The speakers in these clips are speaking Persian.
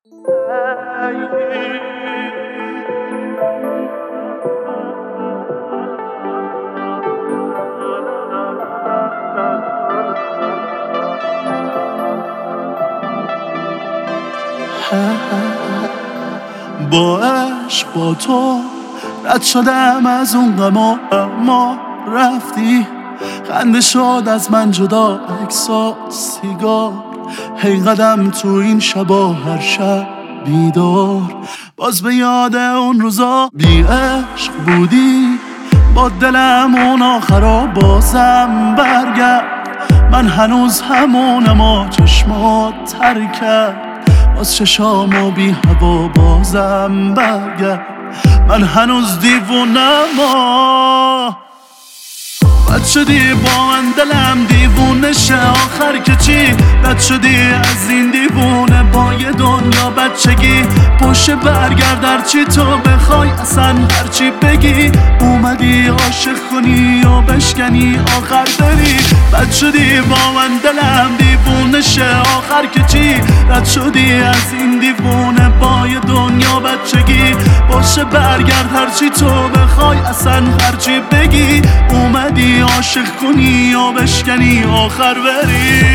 با عشق با تو رد شدم از اون غما، اما رفتی خنده شد از من جدا، عکسات سیگار، هی قدم تو این شبا، هر شب بیدار باز به یاد اون روزا. بی عشق بودی با دلم اون آخرا، بازم برگرد من هنوز همونم، و چشمات تر کرد باز چشامو بی هوا، بازم برگرد من هنوز دیوونم. بد شدی با من دلم دیوونه شه، آخر که چی؟ بد شدی از این دیوونه با یه دنیا بچگی، پشت برگرد هرچی تو بخوای، اصلا هرچی بگی. اومدی عاشق کنی و بشکنی آخر بری. بد شدی با من دلم دیوونه شه، آخر که چی؟ بد شدی از این دیوونه با یه دنیا بچگی، پشت برگرد هرچی تو بخوای، اصلا هرچی بگی. اومدی عاشق کنی یا بشکنی آخر بری.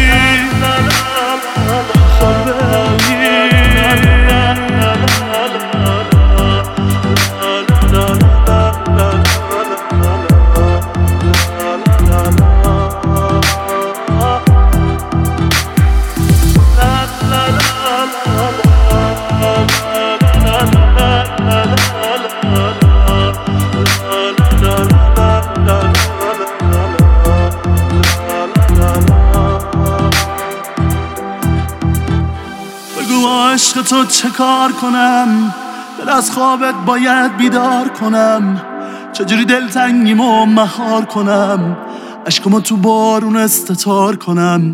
عشق تو چه کار کنم؟ دل از خوابت باید بیدار کنم. چجوری دلتنگیمو مهار کنم؟ عشقمو تو بارون استتار کنم.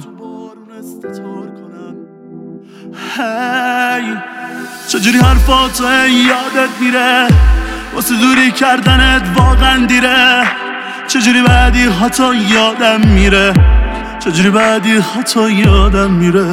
هی چجوری حرفاتو یادت میره؟ واسه دوری کردنت واقعا دیره. چجوری بعدی هاتو یادم میره؟ چجوری بعدی هاتو یادم میره؟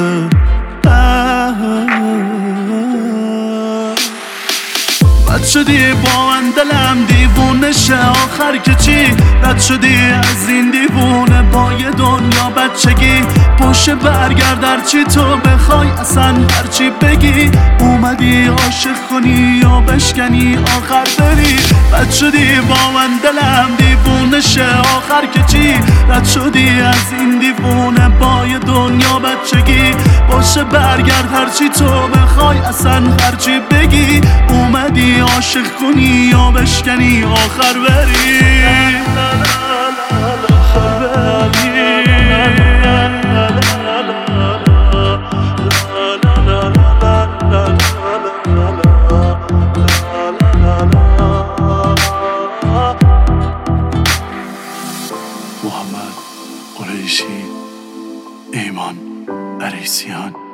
بد شدی با من دلم دیوونه شه، آخر که چی؟ بد شدی از این دیوونه با یه دنیا بچگی، پشت برگرد هرچی تو بخوای، اصلا هرچی بگی. اومدی عاشق کنی یا بشکنی آخر بری. بد شدی با من دلم دیوونه شه، آخر که چی؟ بد شدی از این دیوونه با یه دنیا بچگی، پشت برگرد هرچی تو بخوای، اصلا هرچی بگی. اومدی عاشق کنی یا بشکنی آخر بری. محمد قریشی، ایمان عریسیان.